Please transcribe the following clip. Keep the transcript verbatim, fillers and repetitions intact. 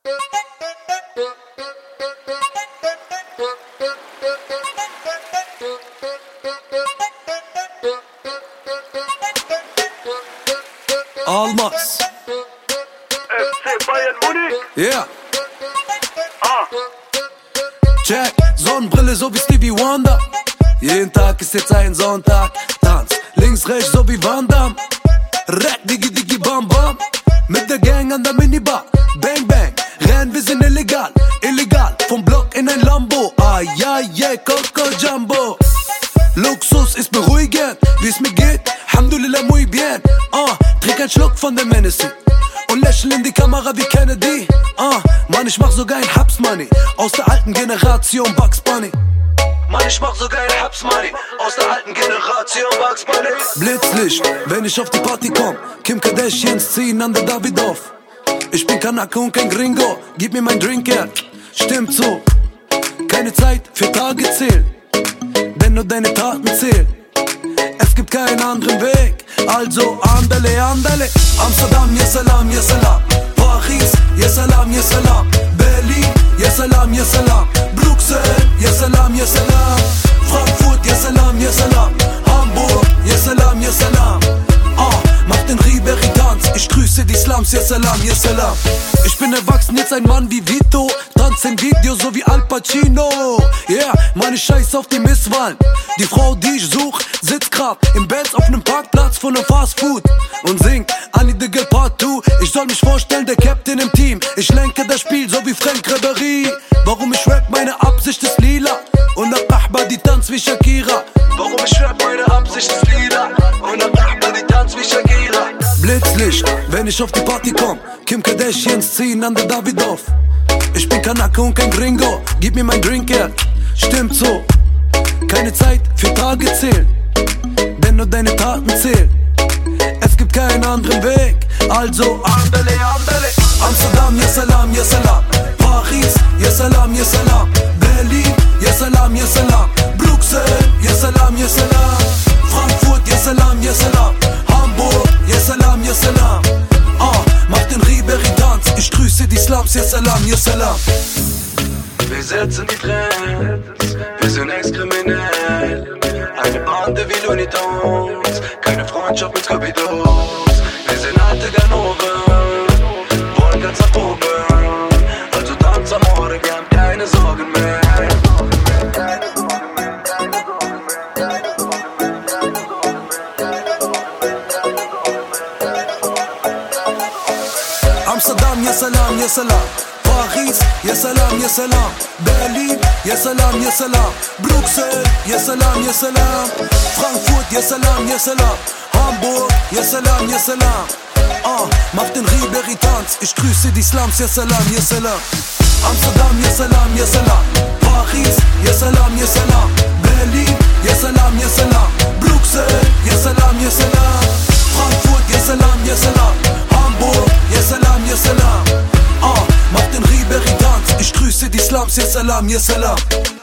Almaz F C Bayern Munich. Yeah. Ah. Check, Sonnenbrille so wie Stevie Wonder. Jeden Tag ist jetzt ein Sonntag. Tanz, links, rechts so wie Van Damme. Rack, digi, digi, bam, bam. Mit der Gang an der Minibar. Bang, bang, rennen, wir sind illegal. Illegal, vom Block in ein Lambo. Ah, ja, yeah, Coco Jumbo. Luxus ist beruhigend, wie es mir geht. Alhamdulillah, muy bien. Ah, trink einen Schluck von der Menacey und lächeln in die Kamera wie Kennedy. Ah, Mann, ich mach sogar ein Haps Money aus der alten Generation Bugs Bunny. Mann, ich mach sogar ein Haps Money aus der alten Generation Bugs Bunny. Blitzlicht, wenn ich auf die Party komm. Kim Kardashians ziehen an der Davidoff. Ich bin Kanake und kein Gringo, gib mir mein Drink her. Stimmt so, keine Zeit für Tage zählen, denn nur deine Taten zählen. Es gibt keinen anderen Weg, also andale, andale. Amsterdam, yes salam, yes salam. Paris, yes salam, yes salam. Berlin, yes salam, yes salam. Bruxelles, yes salam, yes salam. Frankfurt, yes salam, yes salam. Hamburg, yes salam, yes salam. Ah, mach den Ribéry-Tanz, ich grüße die Slums, yes salam, yes salam. Ich bin erwachsen, jetzt ein Mann wie Vito. Tanz im Video so wie Al Pacino. Yeah, meine Scheiß auf die Misswahlen. Die Frau, die ich such, sitzt grad im Benz auf nem Parkplatz von nem Fast Food und singt I need the girl part two. Ich soll mich vorstellen, der Captain im Team. Ich lenke das Spiel so wie Frank Ribéry. Warum ich rap, meine Absicht ist lila. Und nach Ahba, die tanzt wie Shakira. Warum ich rap, meine Absicht ist lila. Und nach Ahba, die tanzt wie Shakira. Blitzlicht, wenn ich auf die Party komm. Kim Kardashians ziehen an der Davidoff. Ich bin Kanake und kein Gringo, gib mir mein Drink her. Stimmt so, keine Zeit für Tage zählen, denn nur deine Taten zählen. Es gibt keinen anderen Weg, also andale, andale. Amsterdam, yes salam, yes salam. Paris, yes salam, yes salam. Berlin, yes salam, yes salam. Bruxelles, yes salam, yes salam. Frankfurt, yes salam, yes salam. Hamburg, yes salam, yes salam. Ah, mach den Ribéry-Tanz, ich grüße die Slums, yes salam, yes salam. Wir setzen die Trends, wir sind ex-kriminell. Eine Bande wie Looney Tunes, keine Freundschaft mit Scooby-Doos. Wir sind alte Ganoven, wollen ganz nach oben. Also tanz am Morgen, wir haben keine Sorgen mehr. Amsterdam, yes salam, yes salam. Paris, yes salam, yes salam. Berlin, yes salam, yes salam. Bruxelles, yes salam, yes salam. Frankfurt, yes salam, yes salam. Hamburg, yes salam, yes salam. Ah, mach den Ribéry-Tanz, ich grüße die Slums, yes salam, yes salam. Amsterdam, yes salam, yes salam. Paris, yes salam, yes salam. Berlin, yes salam, yes salam. Bruxelles, yes salam, yes salam. Frankfurt, yes salam, yes salam. Hamburg, yes salam, yes salam. Ah, mach den Ribéry-Tanz, ich grüße die Slums, yes salam, yes salam.